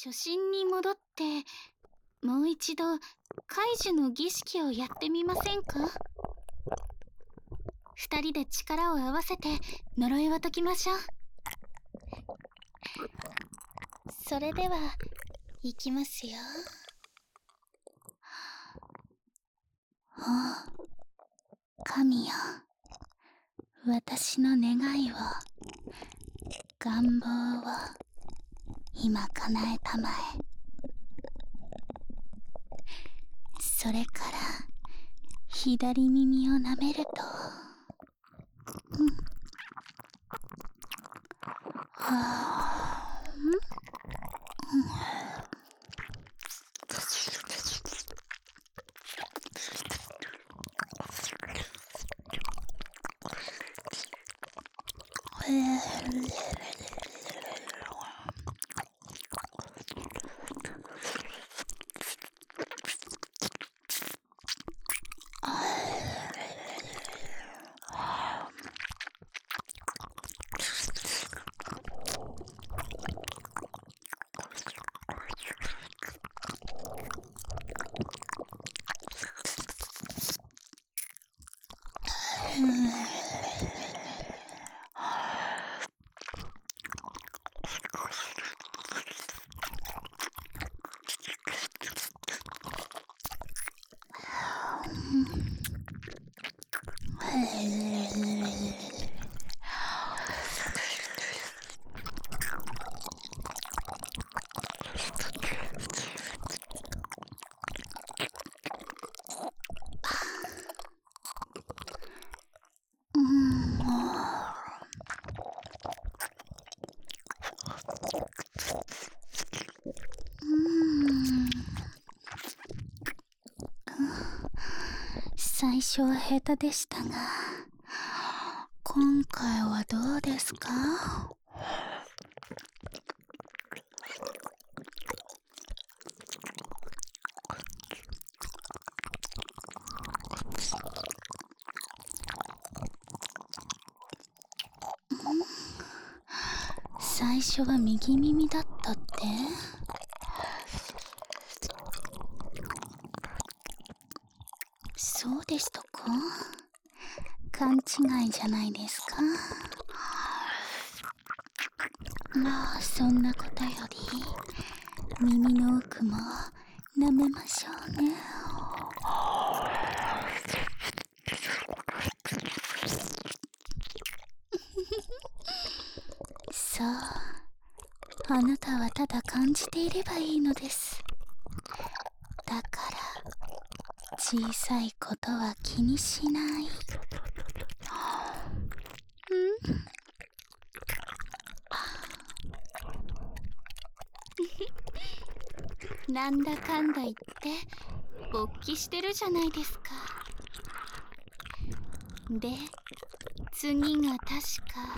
初心に戻ってもう一度解除の儀式をやってみませんか？二人で力を合わせて呪いを解きましょう。それでは行きますよ。お神よ、私の願いを、願望を今叶えたまえ。それから左耳を舐めると、最初は下手でしたが、今回はどうですか？最初は右耳だったって？そうでしたか？勘違いじゃないですか？まあそんなことより耳の奥も舐めましょうね。そう、あなたはただ感じていればいいのです。だから小さいことは気にしない。なんだかんだ言って勃起してるじゃないですか。で、次が確か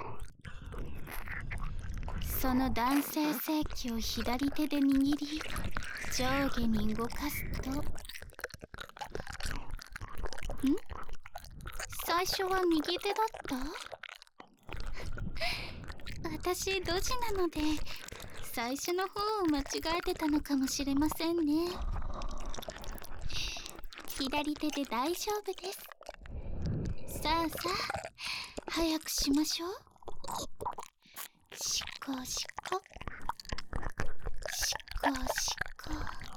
その男性性器を左手で握り上下に動かすと、最初は右手だった？私ドジなので最初の方を間違えてたのかもしれませんね。左手で大丈夫です。さあさあ、早くしましょう。しこしこしこしこ。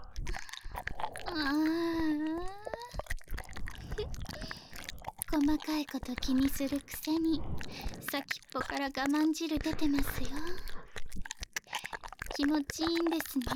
細かいこと気にするくせに先っぽから我慢汁出てますよ。気持ちいいんですね。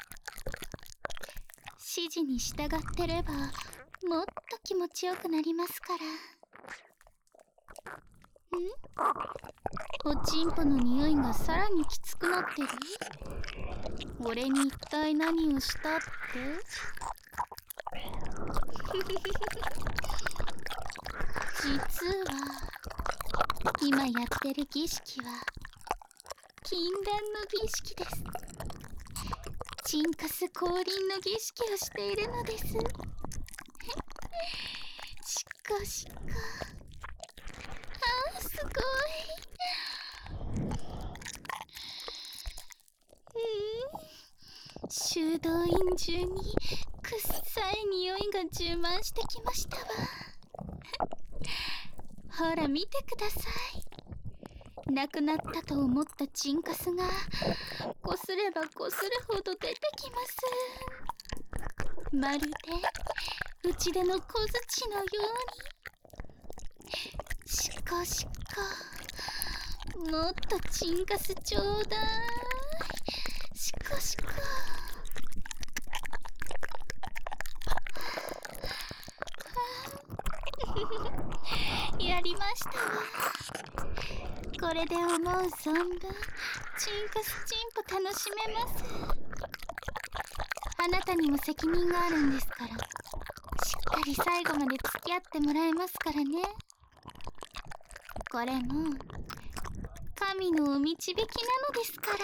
指示に従ってればもっと気持ちよくなりますから。おちんぽの匂いがさらにきつくなってる？俺に一体何をしたって？実は今やってる儀式は禁断の儀式です。チンカス降臨の儀式をしているのです。しこしこ。すごい。 修道院中にくっさい匂いが充満してきましたわ。ほら見てください。なくなったと思ったチンカスがこすればこするほど出てきます。まるで打ち出の小槌のように。しこしこ、もっとチンカスちょうだい。しこしこ。やりましたわ。これで思う存分チンカスチンポ楽しめます。あなたにも責任があるんですから、しっかり最後まで付き合ってもらいますからね。これも神のお導きなのですから。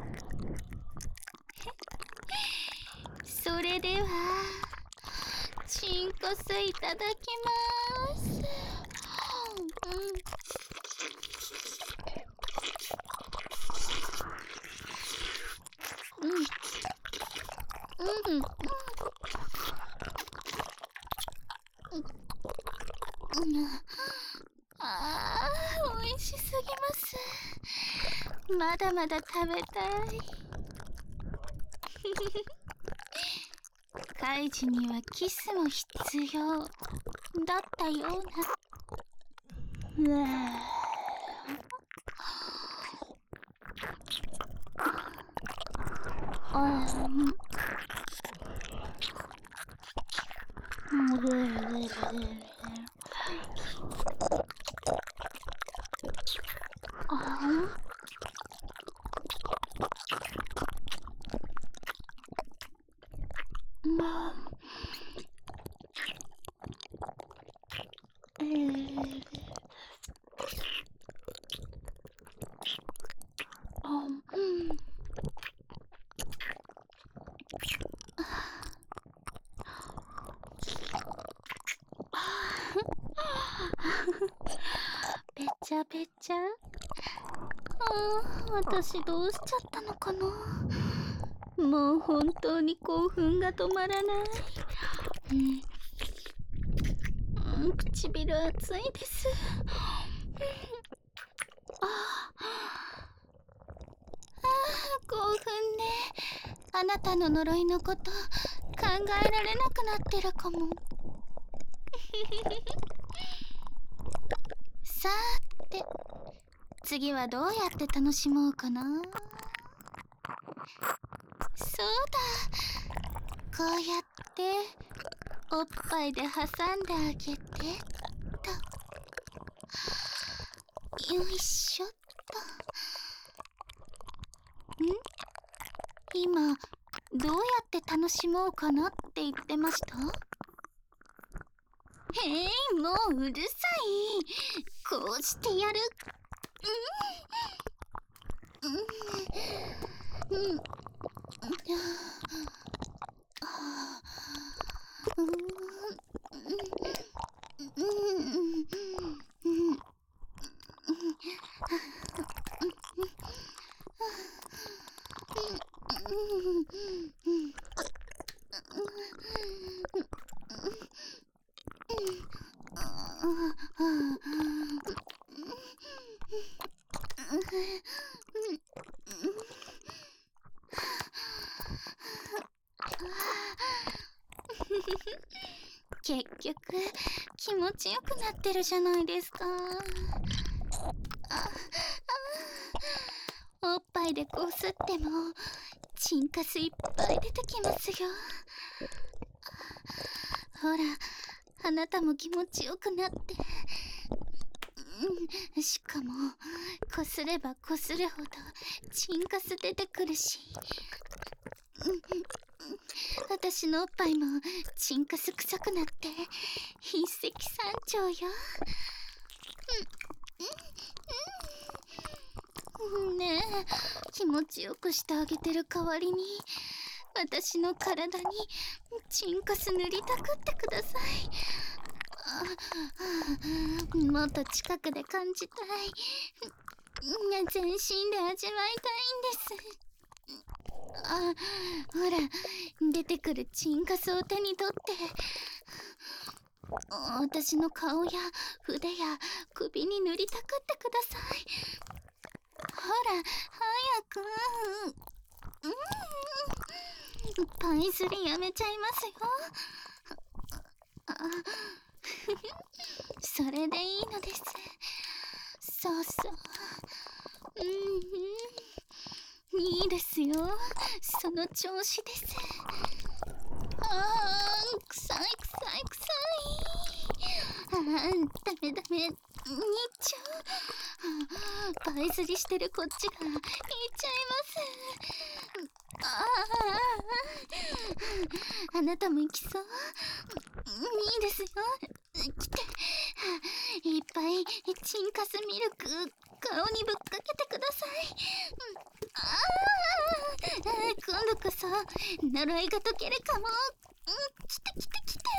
それではチンコスいただきます。あー、美味しすぎます。まだまだ食べたい。カイジにはキスも必要だったような。べちゃべちゃ。私どうしちゃったのかな。もう本当に興奮が止まらない。唇熱いです。興奮であなたの呪いのこと考えられなくなってるかも。さーて、次はどうやって楽しもうかな。そうだ、こうやっておっぱいで挟んであげてと。よいしょっと。今どうやって楽しもうかなって言ってました？もううるさい。こうしてやる。結局気持ちよくなってるじゃないですか。おっぱいでこすってもチンカスいっぱい出てきますよ。ほら、あなたも気持ちよくなって。しかもこすればこするほどチンカス出てくるし、私のおっぱいもチンカス臭くなって一石三鳥よ。ねえ、気持ちよくしてあげてる代わりに私の体にチンカス塗りたくってください。もっと近くで感じたい。全身で味わいたいんです。 あ、ほら、出てくるチンカスを手に取って、私の顔や腕や首に塗りたくってください。ほら、早く。パイズリやめちゃいますよ。それでいいのです。そうそう。いいですよ。その調子です。臭い臭い臭い。ダメダメ。日ちゃん。パイズリしてるこっちがいっちゃいます。あなたも行きそう？いいですよ。来て。いっぱいチンカスミルク顔にぶっかけてください。今度こそ呪いが解けるかも。来て来て来て。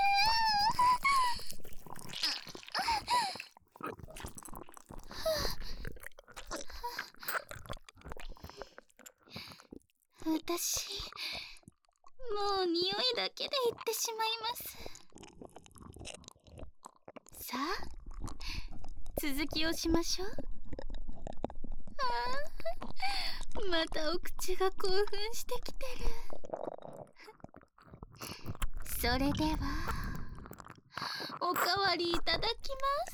私もう匂いだけで言ってしまいます。さあ続きをしましょう。またお口が興奮してきてる。それではおかわりいただきます。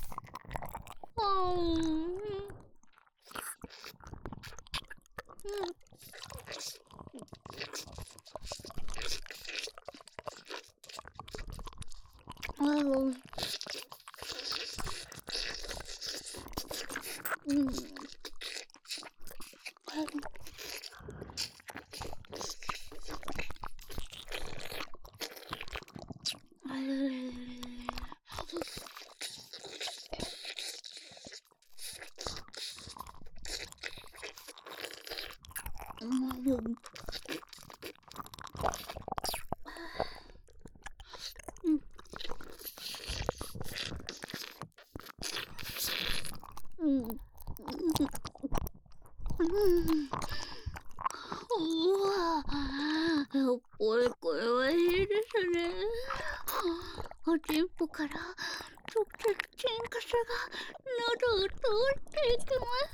これはいいですね。おちんぽから直接チンカスが喉を通ってい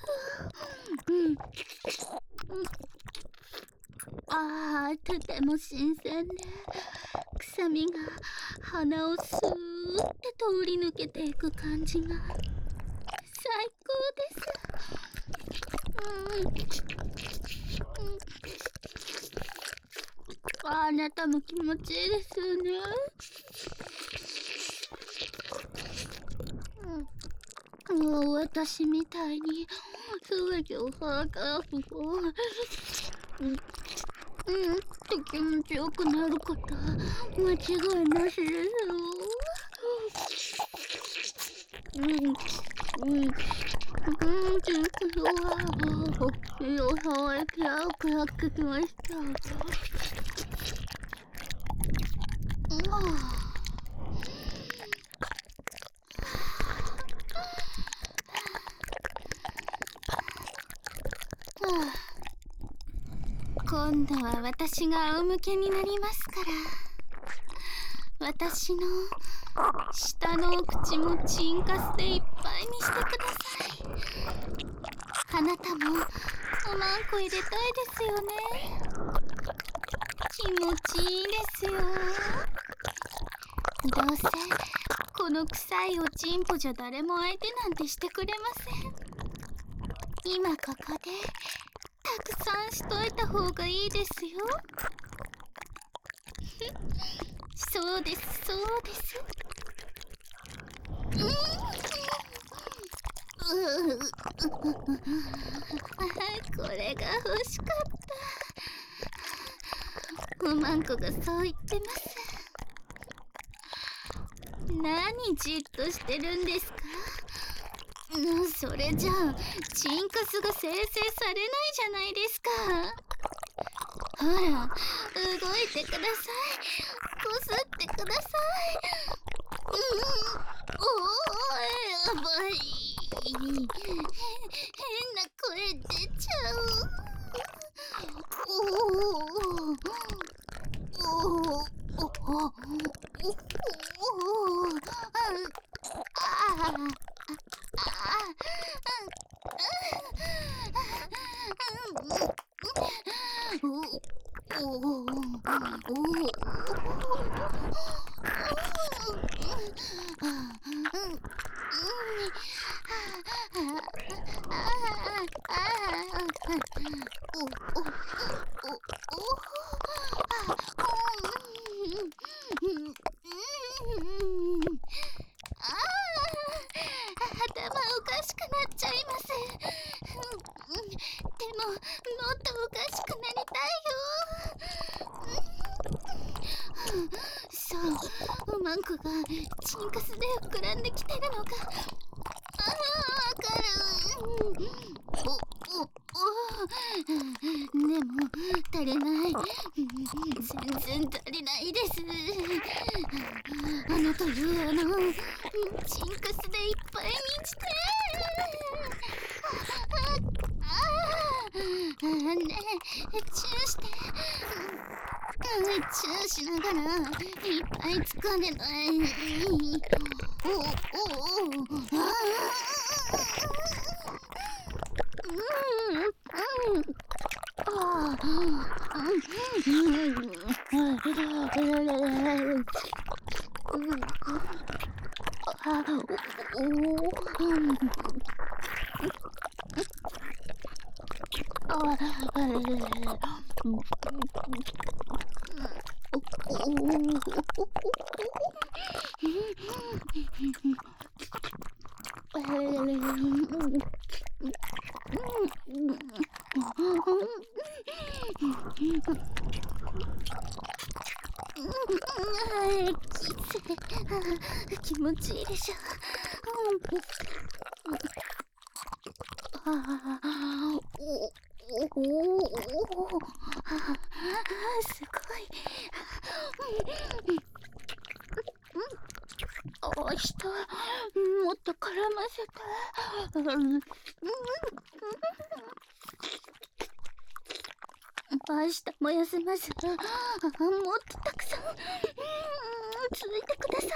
きます。とても新鮮で臭みが鼻をスーって通り抜けていく感じが最高です。あなたも気持ちいいですよね。私みたいに全てを腹から不幸って気持ちよくなること間違いなしですよ。触りき合うくやってきました。今度は私が仰向けになりますから、私の下のお口もチンカスでいっぱいにしてください。あなたもおまんこ入れたいですよね。気持ちいいですよ。どうせこの臭いおちんぽじゃ誰も相手なんてしてくれません。今ここでたくさんしといた方がいいですよ。そうですそうです。これが欲しかった。おまんこがそう言ってます。何じっとしてるんですか？それじゃあチンカスが生成されないじゃないですか。ほら動いてください。こすってください。やばい。変な声出ちゃう。 頭おかしくなっちゃいます。でももっとおかしくなりたいよ。そう、おまんこがチンカスで膨らんできてるのがわかる。でも足りない。全然足りないです。というチンカスでいっぱい満ちてねえ、チューして。チューしながらいっぱい疲れない。気持ちいいでしょ。すごい。明日もっと絡ませて。明日も休まず、もっとたくさんついてください。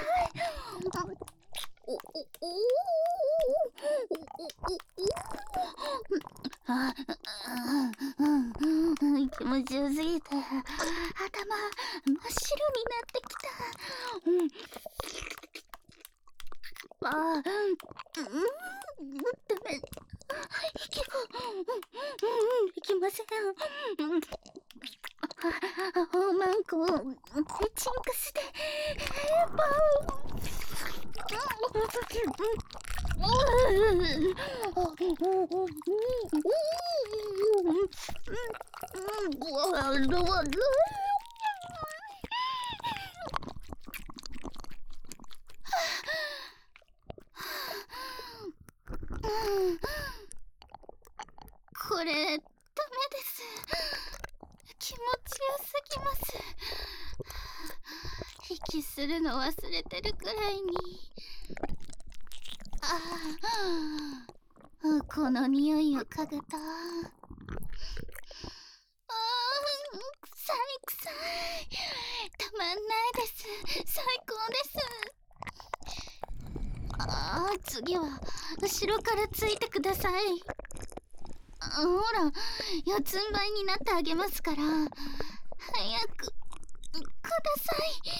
気持ちよすぎて頭真っ白になってきた。ダメ、息ができません。おまんこチンカスでパこれダメです。気持ちよすぎます。息するの忘れてるくらいに。この匂いを嗅ぐと臭い臭い。たまんないです。最高です。次は後ろからついてください。ほら、四つん這いになってあげますから、早くくださ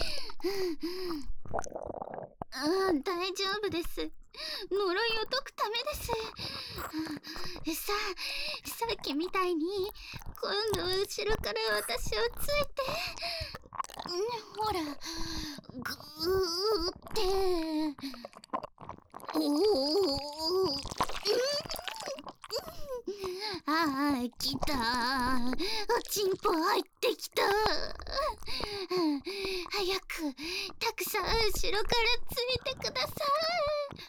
い。大丈夫です。呪いを解くためです。さっきみたいに今度は後ろから私をついて、ほら、グーって。来た。おちんぽ入ってきた。早くたくさん後ろからついてください。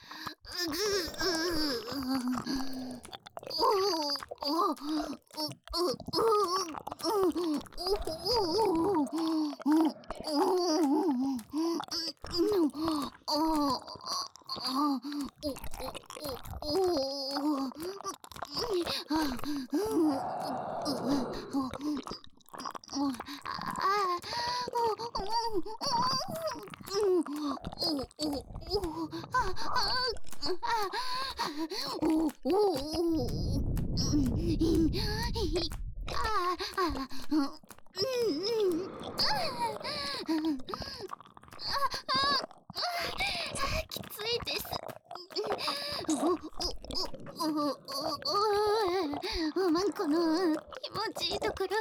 きついです。おまんこの気持ちいいところ全部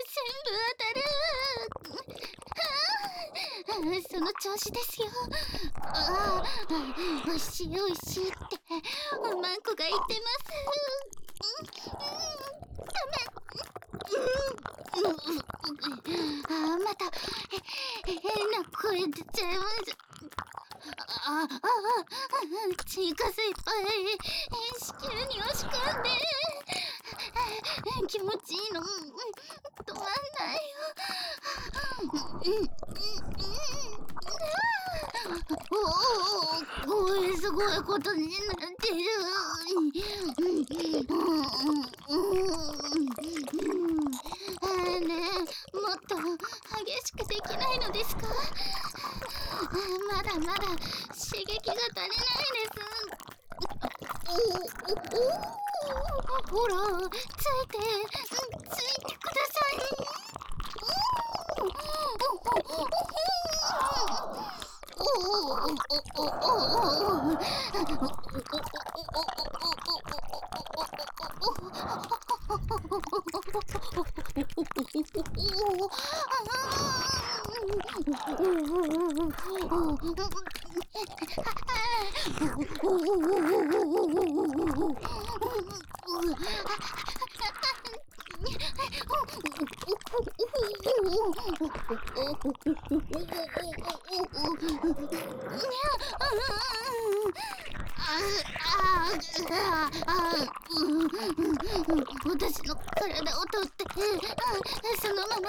当たる。その調子ですよ。おいしいおいしいっておまんこが言ってます。また変な声出ちゃいます。チーカスいっぱい子宮に押し込んで気持ちいいの止まんないよ。すごいことになってる。ねえ、もっと激しくできないのですか？まだまだ刺激が足りないです。ほら、ついてください。私の体を取ってそのまま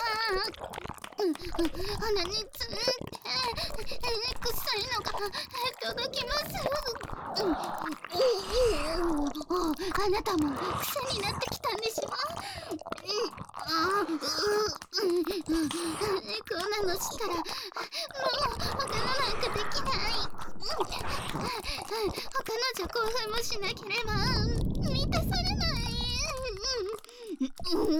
鼻につんで臭いのが届きます。あなたも癖になってきたんでしょ。こんなのしたらもう他のなんかできない。他のじゃ興奮もしなければ満たされない。すごい。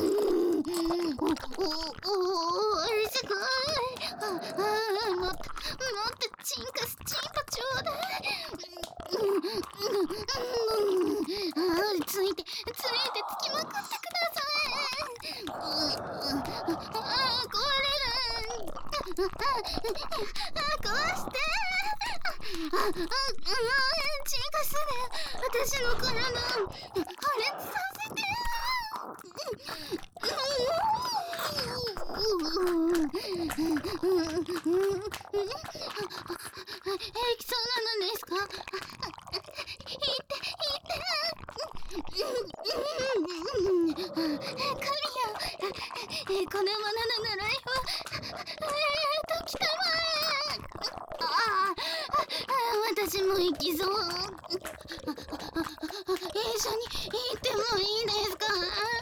もっとチンパちょうだい。ついてつきまくってください。壊れる。壊して。チンカスで私の体破裂させて。平気そうなのですか？神よ、この者の呪いを解きたまえ。私も行きそう。一緒に行ってもいいですか？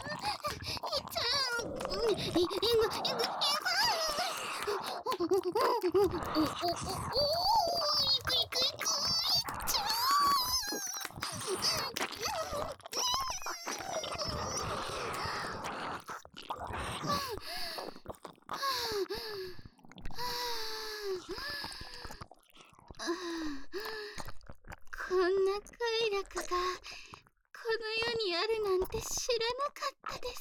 こんな快楽がこの世にあるなんて知らなかったです。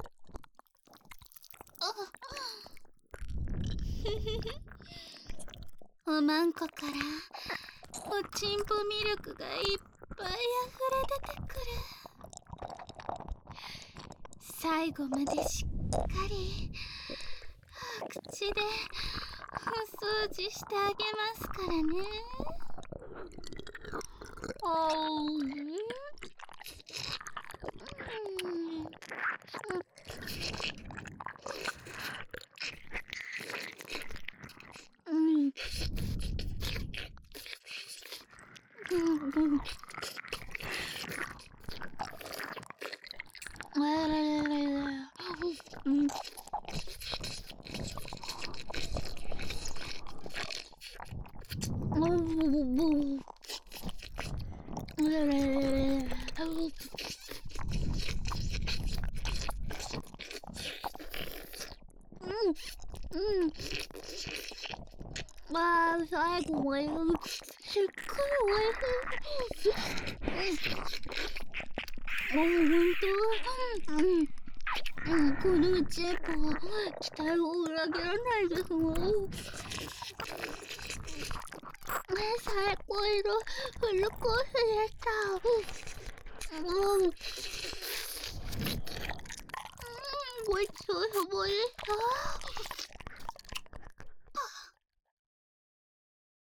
おまんこからおちんぽミルクがいっぱい溢れ出てくる。最後までしっかり口でお掃除してあげますからね。 うんまあ最後までしっかりおいしい。本当このチェポ期待を裏切らないですもん。最高のフルコースでした。ごちそうさまでした。